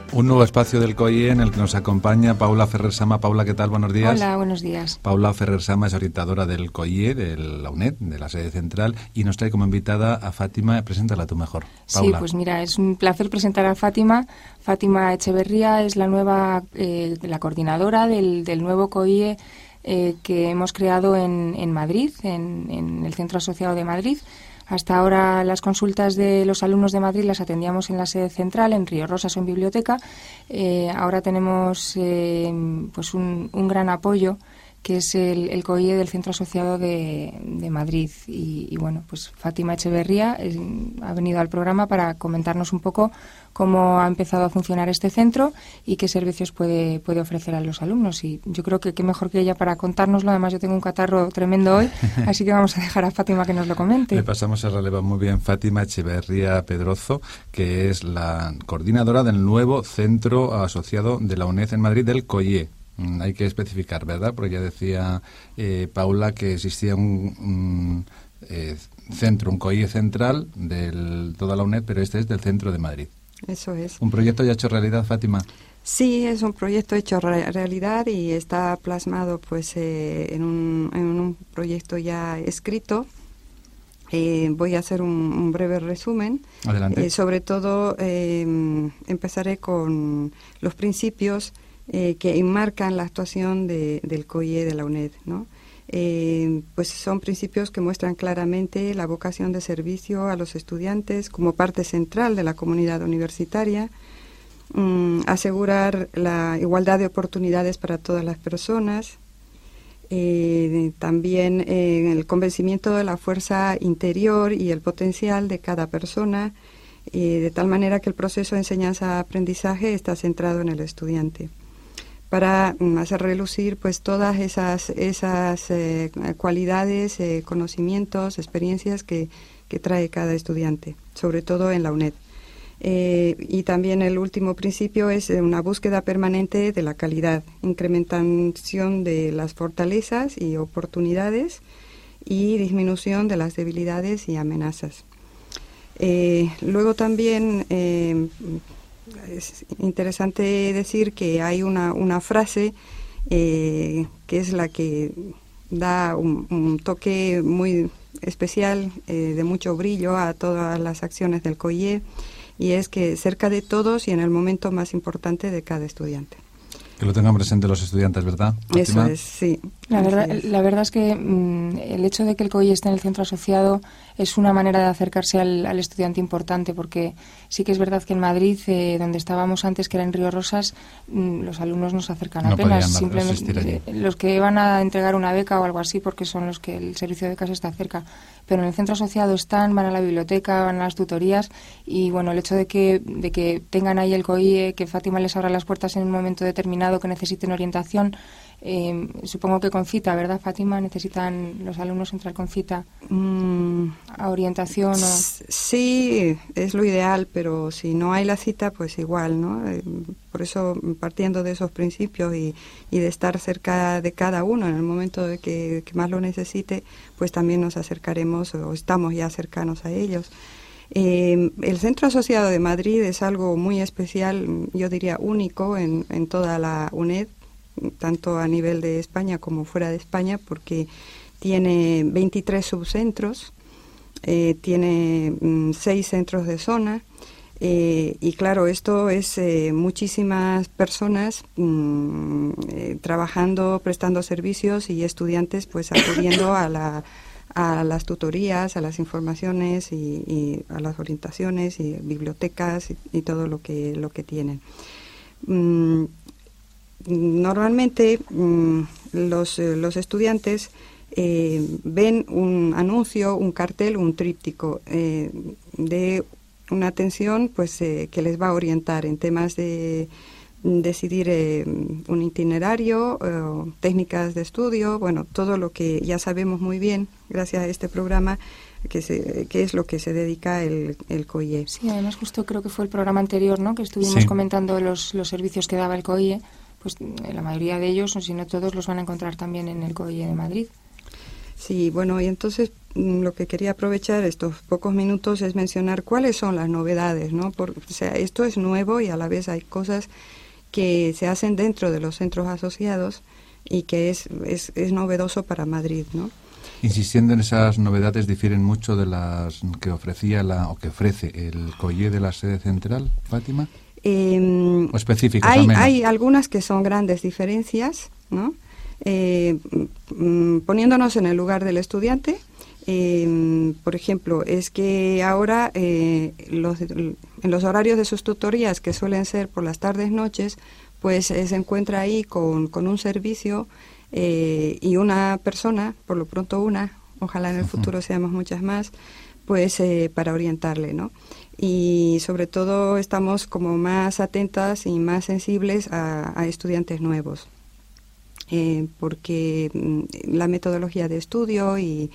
Un nuevo espacio del COIE en el que nos acompaña Paula Ferrer Sama. Paula, ¿qué tal? Buenos días. Hola, buenos días. Paula Ferrer Sama es orientadora del COIE, de la UNED, de la sede central, y nos trae como invitada a Fátima. Preséntala tú mejor, Paula. Sí, pues mira, es un placer presentar a Fátima. Fátima Echeverría es la nueva, la coordinadora del nuevo COIE que hemos creado en Madrid, en el Centro Asociado de Madrid. Hasta ahora las consultas de los alumnos de Madrid las atendíamos en la sede central, en Río Rosas o en biblioteca. Ahora tenemos pues un gran apoyo, que es el COIE del Centro Asociado de Madrid. Y bueno, pues Fátima Echeverría ha venido al programa para comentarnos un poco cómo ha empezado a funcionar este centro y qué servicios puede ofrecer a los alumnos. Y yo creo que qué mejor que ella para contárnoslo. Además, yo tengo un catarro tremendo hoy, así que vamos a dejar a Fátima que nos lo comente. Le pasamos el relevo. Muy bien, Fátima Echeverría Pedrozo, que es la coordinadora del nuevo Centro Asociado de la UNED en Madrid, del COIE. Hay que especificar, ¿verdad? Porque ya decía Paula que existía un centro, un COIE central de toda la UNED, pero este es del centro de Madrid. Eso es. ¿Un proyecto ya hecho realidad, Fátima? Sí, es un proyecto hecho realidad y está plasmado pues en un proyecto ya escrito. Voy a hacer un breve resumen. Adelante. Sobre todo empezaré con los principios que enmarcan la actuación del COIE de la UNED, ¿no? Pues son principios que muestran claramente la vocación de servicio a los estudiantes como parte central de la comunidad universitaria, asegurar la igualdad de oportunidades para todas las personas, también el convencimiento de la fuerza interior y el potencial de cada persona, de tal manera que el proceso de enseñanza-aprendizaje está centrado en el estudiante, para hacer relucir pues todas esas cualidades, conocimientos, experiencias que trae cada estudiante, sobre todo en la UNED. Y también el último principio es una búsqueda permanente de la calidad, incrementación de las fortalezas y oportunidades y disminución de las debilidades y amenazas. Luego también es interesante decir que hay una frase que es la que da un toque muy especial, de mucho brillo a todas las acciones del COIE, y es que cerca de todos y en el momento más importante de cada estudiante. Que lo tengan presente los estudiantes, ¿verdad, Fátima? Eso es, sí. La verdad es que el hecho de que el COIE esté en el centro asociado es una manera de acercarse al estudiante importante, porque sí que es verdad que en Madrid, donde estábamos antes, que era en Río Rosas, los alumnos no se acercan apenas. Simplemente los que van a entregar una beca o algo así, porque son los que el servicio de becas está cerca. Pero en el centro asociado van a la biblioteca, van a las tutorías, y bueno, el hecho de que tengan ahí el COIE, que Fátima les abra las puertas en un momento determinado que necesiten orientación. Supongo que con cita, ¿verdad, Fátima? ¿Necesitan los alumnos entrar con cita a orientación? Sí, es lo ideal, pero si no hay la cita, pues igual, ¿no? Por eso, partiendo de esos principios y de estar cerca de cada uno en el momento de que más lo necesite, pues también nos acercaremos o estamos ya cercanos a ellos. El Centro Asociado de Madrid es algo muy especial, yo diría único en toda la UNED, tanto a nivel de España como fuera de España, porque tiene 23 subcentros, tiene 6 centros de zona, y claro, esto es muchísimas personas trabajando, prestando servicios, y estudiantes pues acudiendo a las tutorías, a las informaciones y a las orientaciones y bibliotecas y todo lo que tienen. Normalmente los estudiantes ven un anuncio, un cartel, un tríptico de una atención pues que les va a orientar en temas de decidir un itinerario, técnicas de estudio, bueno, todo lo que ya sabemos muy bien gracias a este programa, que es lo que se dedica el COIE. Sí, además justo creo que fue el programa anterior, ¿no?, que estuvimos comentando los servicios que daba el COIE. Pues la mayoría de ellos, o si no todos, los van a encontrar también en el COIE de Madrid. Sí, bueno, y entonces lo que quería aprovechar estos pocos minutos es mencionar cuáles son las novedades, ¿no? O sea, esto es nuevo y a la vez hay cosas que se hacen dentro de los centros asociados y que es novedoso para Madrid, ¿no? Insistiendo en esas novedades, ¿difieren mucho de las que ofrecía o que ofrece el COIE de la sede central, Fátima? ¿O específicas al menos? Hay algunas que son grandes diferencias, ¿no? Poniéndonos en el lugar del estudiante, por ejemplo, es que ahora en los horarios de sus tutorías, que suelen ser por las tardes, noches, pues se encuentra ahí con un servicio y una persona, por lo pronto una, ojalá en el futuro seamos muchas más, pues para orientarle, ¿no? Y sobre todo estamos como más atentas y más sensibles a estudiantes nuevos, porque la metodología de estudio y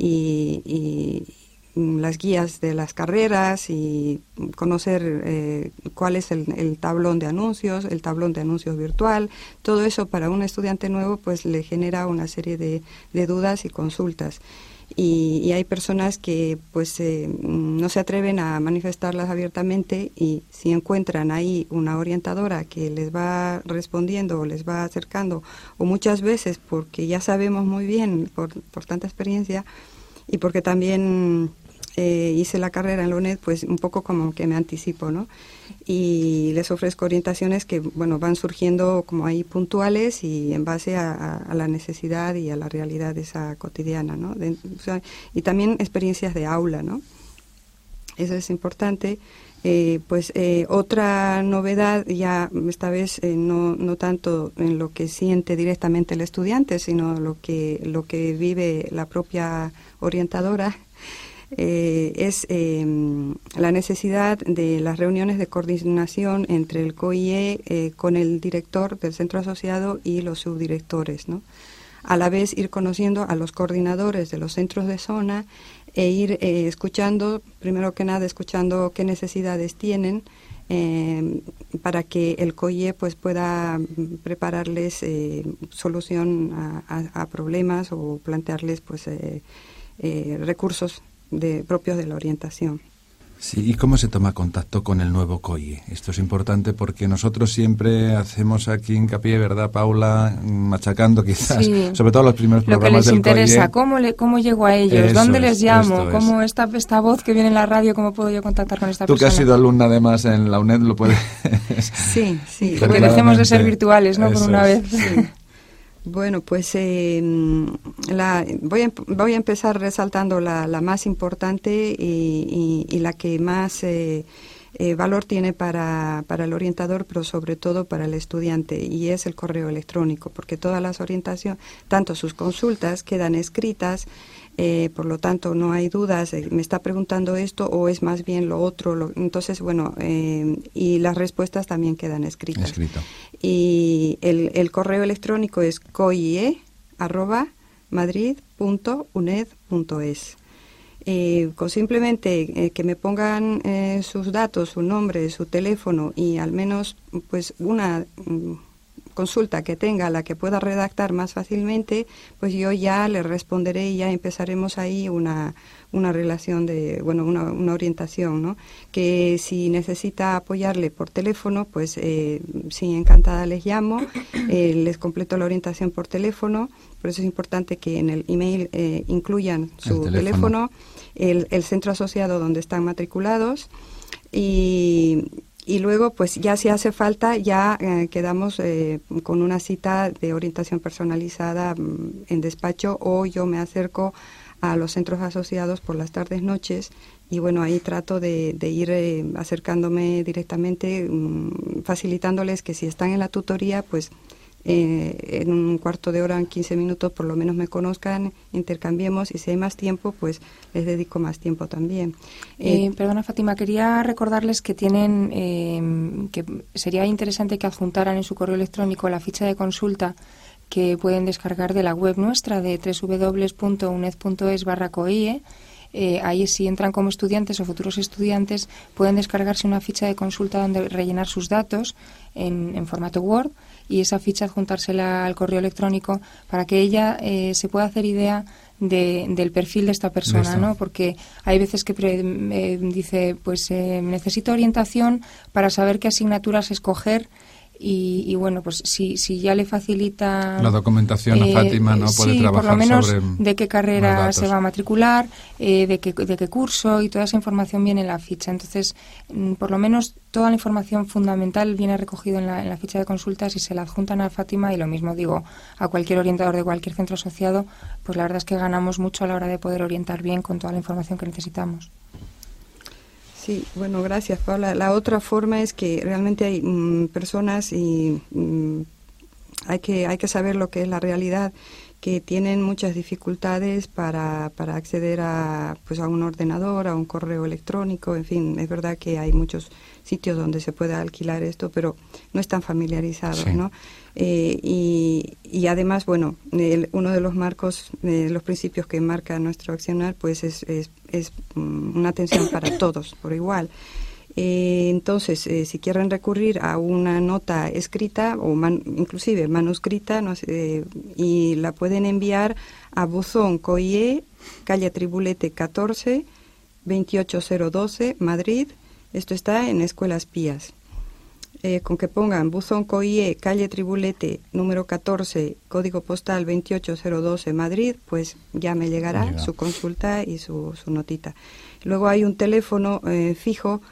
las guías de las carreras y conocer cuál es el tablón de anuncios virtual, todo eso para un estudiante nuevo pues le genera una serie de dudas y consultas. Y hay personas que pues no se atreven a manifestarlas abiertamente, y si encuentran ahí una orientadora que les va respondiendo o les va acercando, o muchas veces porque ya sabemos muy bien por tanta experiencia y porque también hice la carrera en la UNED, pues un poco como que me anticipo, ¿no? Y les ofrezco orientaciones que, bueno, van surgiendo como ahí puntuales y en base a la necesidad y a la realidad esa cotidiana, ¿no? O sea, y también experiencias de aula, ¿no? Eso es importante. Otra novedad, ya esta vez no tanto en lo que siente directamente el estudiante, sino lo que vive la propia orientadora, es la necesidad de las reuniones de coordinación entre el COIE con el director del centro asociado y los subdirectores, ¿no? A la vez ir conociendo a los coordinadores de los centros de zona e ir escuchando, primero que nada, escuchando qué necesidades tienen para que el COIE pues pueda prepararles solución a problemas o plantearles pues recursos propios de la orientación. Sí, ¿y cómo se toma contacto con el nuevo COIE? Esto es importante porque nosotros siempre hacemos aquí hincapié, ¿verdad, Paula? Machacando quizás, sí, sobre todo los primeros programas del COIE. Lo que les interesa, ¿cómo llego a ellos? Eso ¿Dónde les llamo? ¿Cómo esta voz que viene en la radio, cómo puedo yo contactar con esta persona? Tú que has sido alumna además en la UNED lo puedes... Sí. Porque dejemos de ser virtuales, ¿no? Por una vez. Sí. Bueno, pues voy a empezar resaltando la más importante y la que más valor tiene para el orientador, pero sobre todo para el estudiante, y es el correo electrónico, porque todas las orientaciones, tanto sus consultas, quedan escritas, por lo tanto no hay dudas, me está preguntando esto o es más bien lo otro, entonces bueno, y las respuestas también quedan escritas. Escrito. Y el correo electrónico es coie@madrid.uned.es. Con simplemente que me pongan sus datos, su nombre, su teléfono y al menos pues una consulta que tenga, la que pueda redactar más fácilmente, pues yo ya le responderé y ya empezaremos ahí una relación de, bueno, una orientación, ¿no? Que si necesita apoyarle por teléfono, pues sí, encantada les llamo, les completo la orientación por teléfono. Por eso es importante que en el email incluyan su teléfono, el centro asociado donde están matriculados y luego, pues ya si hace falta, ya quedamos con una cita de orientación personalizada en despacho, o yo me acerco a los centros asociados por las tardes, noches, y bueno, ahí trato de ir acercándome directamente, facilitándoles que si están en la tutoría, pues en un cuarto de hora, en 15 minutos, por lo menos me conozcan, intercambiemos, y si hay más tiempo, pues les dedico más tiempo también. Perdona, Fátima, quería recordarles que tienen, que sería interesante que adjuntaran en su correo electrónico la ficha de consulta que pueden descargar de la web nuestra de www.uned.es/COIE. ahí si entran como estudiantes o futuros estudiantes pueden descargarse una ficha de consulta donde rellenar sus datos en formato Word y esa ficha adjuntársela al correo electrónico para que ella se pueda hacer idea del perfil de esta persona, ¿no? Porque hay veces que dice, pues necesito orientación para saber qué asignaturas escoger. Y bueno, pues si ya le facilita la documentación a Fátima, ¿no? Puede trabajar por lo menos sobre de qué carrera se va a matricular, de qué curso, y toda esa información viene en la ficha. Entonces, por lo menos toda la información fundamental viene recogida en la ficha de consultas y se la adjuntan a Fátima, y lo mismo digo a cualquier orientador de cualquier centro asociado, pues la verdad es que ganamos mucho a la hora de poder orientar bien con toda la información que necesitamos. Sí, bueno, gracias, Paula. La otra forma es que realmente hay personas y hay que saber lo que es la realidad, que tienen muchas dificultades para acceder a un ordenador, a un correo electrónico, en fin, es verdad que hay muchos sitios donde se puede alquilar esto, pero no están familiarizados, sí, ¿no? Y además, bueno, uno de los marcos, los principios que marca nuestro accionar, pues es una atención para todos por igual. Entonces, si quieren recurrir a una nota escrita o inclusive manuscrita, no sé, y la pueden enviar a buzón COIE, calle Tribulete 14, 28012, Madrid. Esto está en Escuelas Pías. Con que pongan buzón COIE, calle Tribulete, número 14, código postal 28012, Madrid, pues ya me llegará su consulta y su notita. Luego hay un teléfono fijo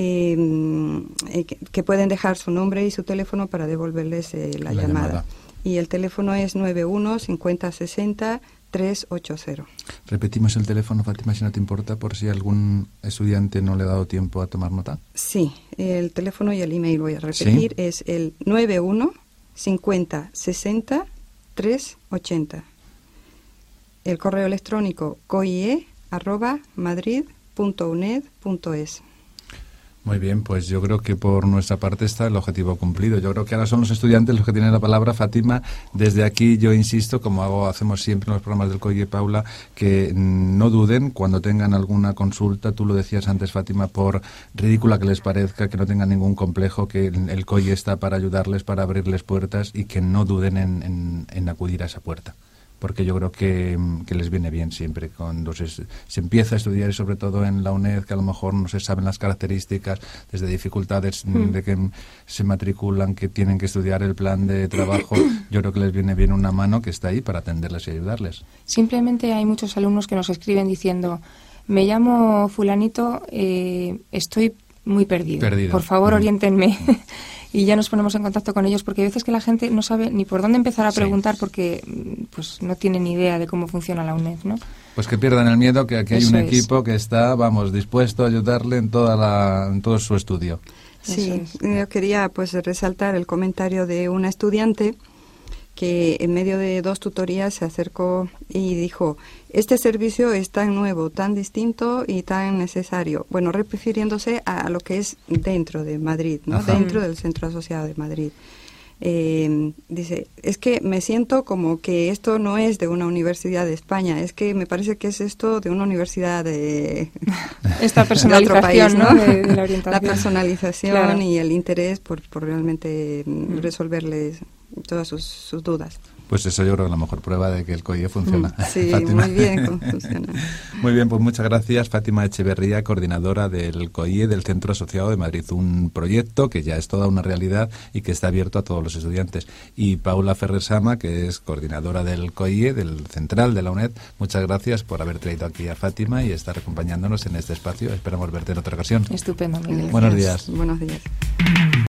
que pueden dejar su nombre y su teléfono para devolverles la llamada. Y el teléfono es 91 50 60 380. Repetimos el teléfono, Fátima, si no te importa, por si algún estudiante no le ha dado tiempo a tomar nota. Sí, el teléfono y el email voy a repetir. ¿Sí? Es el 91 50 60 380. El correo electrónico coie@madrid.uned.es. Muy bien, pues yo creo que por nuestra parte está el objetivo cumplido. Yo creo que ahora son los estudiantes los que tienen la palabra. Fátima, desde aquí yo insisto, como hacemos siempre en los programas del COIE, Paula, que no duden cuando tengan alguna consulta. Tú lo decías antes, Fátima, por ridícula que les parezca, que no tengan ningún complejo, que el COIE está para ayudarles, para abrirles puertas, y que no duden en acudir a esa puerta. Porque yo creo que les viene bien siempre cuando se empieza a estudiar, y sobre todo en la UNED, que a lo mejor no se saben las características, desde dificultades de que se matriculan, que tienen que estudiar el plan de trabajo. Yo creo que les viene bien una mano que está ahí para atenderles y ayudarles. Simplemente hay muchos alumnos que nos escriben diciendo: me llamo fulanito, estoy muy perdido. Por favor, oriéntenme. Y ya nos ponemos en contacto con ellos, porque hay veces que la gente no sabe ni por dónde empezar a preguntar, porque pues no tiene ni idea de cómo funciona la UNED, ¿no? Pues que pierdan el miedo, que aquí hay un equipo que está, dispuesto a ayudarle en todo su estudio. Sí, yo quería pues resaltar el comentario de una estudiante que en medio de 2 tutorías se acercó y dijo: este servicio es tan nuevo, tan distinto y tan necesario. Bueno, refiriéndose a lo que es dentro de Madrid, ¿no? Dentro del Centro Asociado de Madrid. Dice, es que me siento como que esto no es de una universidad de España, es que me parece que es esto de una universidad de esta personalización, de otro país, ¿no? De la orientación. La personalización, claro, y el interés por realmente resolverles todas sus dudas. Pues eso yo creo que es la mejor prueba de que el COIE funciona. Sí, Fátima. Muy bien funciona. Muy bien, pues muchas gracias, Fátima Echeverría, coordinadora del COIE, del Centro Asociado de Madrid. Un proyecto que ya es toda una realidad y que está abierto a todos los estudiantes. Y Paula Ferrer-Sama, que es coordinadora del COIE, del Central de la UNED. Muchas gracias por haber traído aquí a Fátima y estar acompañándonos en este espacio. Esperamos verte en otra ocasión. Estupendo, Miguel. Buenos días. Buenos días.